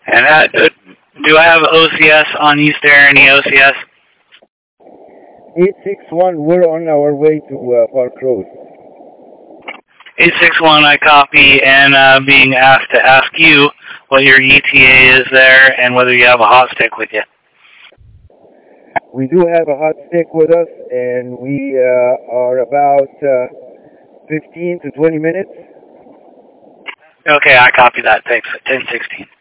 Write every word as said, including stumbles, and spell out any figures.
And uh, do I have O C S on East Air? Any O C S? eight six one, we're on our way to uh, Park Road. eight six one, I copy, and uh, being asked to ask you what your E T A is there and whether you have a hot stick with you. We do have a hot stick with us, and we uh, are about uh, fifteen to twenty minutes. Okay, I copy that. Thanks. ten sixteen.